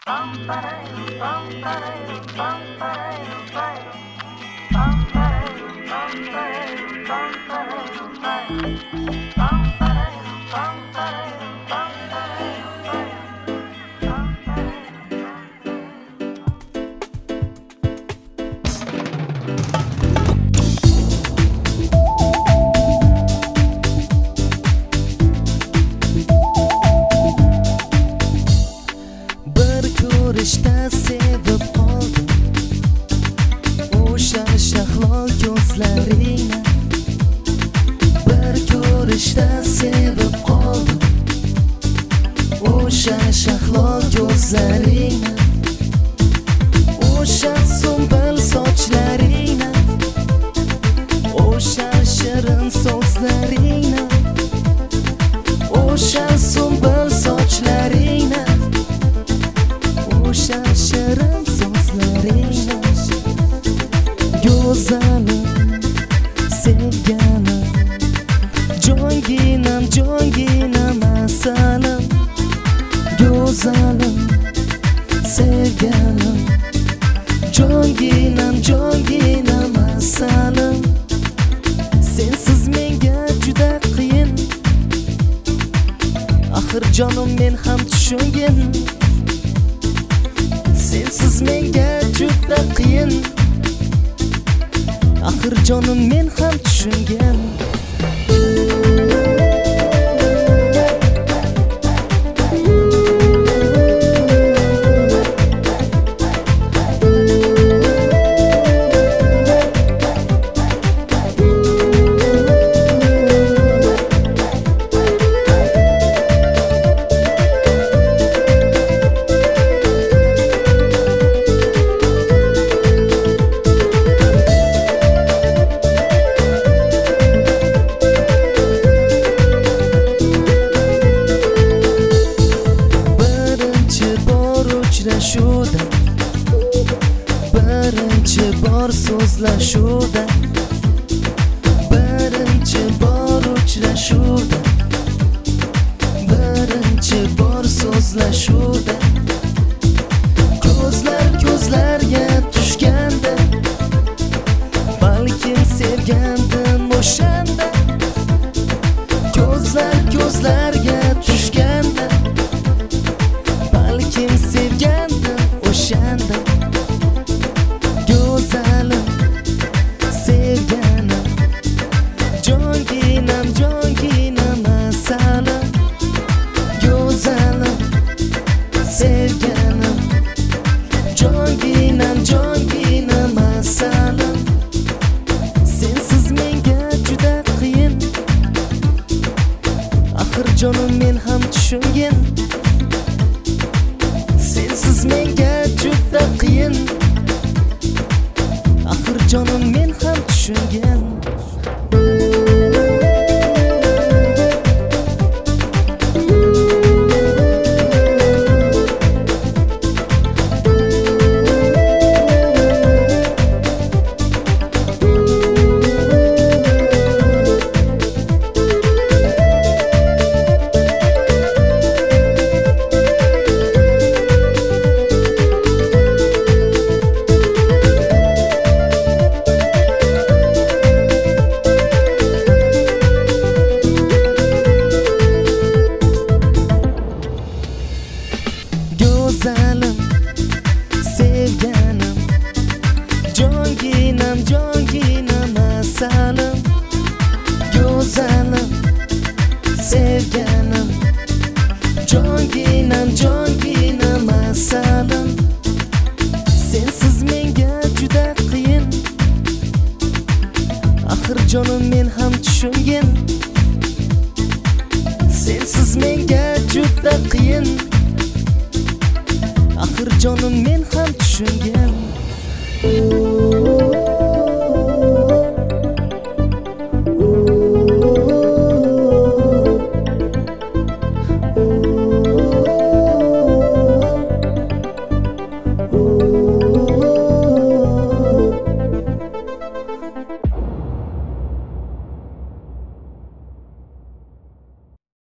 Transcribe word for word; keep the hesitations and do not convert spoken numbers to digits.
Ko'rishda sevib qoldim o'sha shahlo ko'zlaringni. Bir ko'rishda sevib qoldim o'sha shahlo ko'zlaringni. O'sha sumbul sochlaringni, o'sha shirin so'zlaringni, o'sha sumbul sochlaringni, o'sha shirin so'zlaringni. Go'zalim, sevganim, jonginam, jonginam asalim. Go'zalim, sevganim, jonginam, jonginam asalim. Sensiz menga juda qiyin, axir jonim men ham tushungin. Sensiz menga juda qiyin, axir jonim men ham tushungan. Birinchi bor so'zlashuvda, birinchi bor uchrashuvda, birinchi bor so'zlashuvda, ko'zlar ko'zlarga tushganda, balkim sevgandim o'shanda. Ko'zlar ko'zlarga tushganda, balkim sevgandim o'shanda. Go'zalim, sevganim, jonginam, jonginam asalim. Go'zalim, sevganim, jonginam, jonginam asalim. Sensiz menga juda qiyin, axir jonim men ham tushungin. Sensiz menga juda qiyin, axir jonim men ham tushungan. Go'zalim, sevganim, jonginam, jonginam asalim. Go'zalim, sevganim, jonginam, jonginam asalim. Sensiz menga juda qiyin, axir jonim men ham tushungin. Sensiz menga juda qiyin, axir jonim men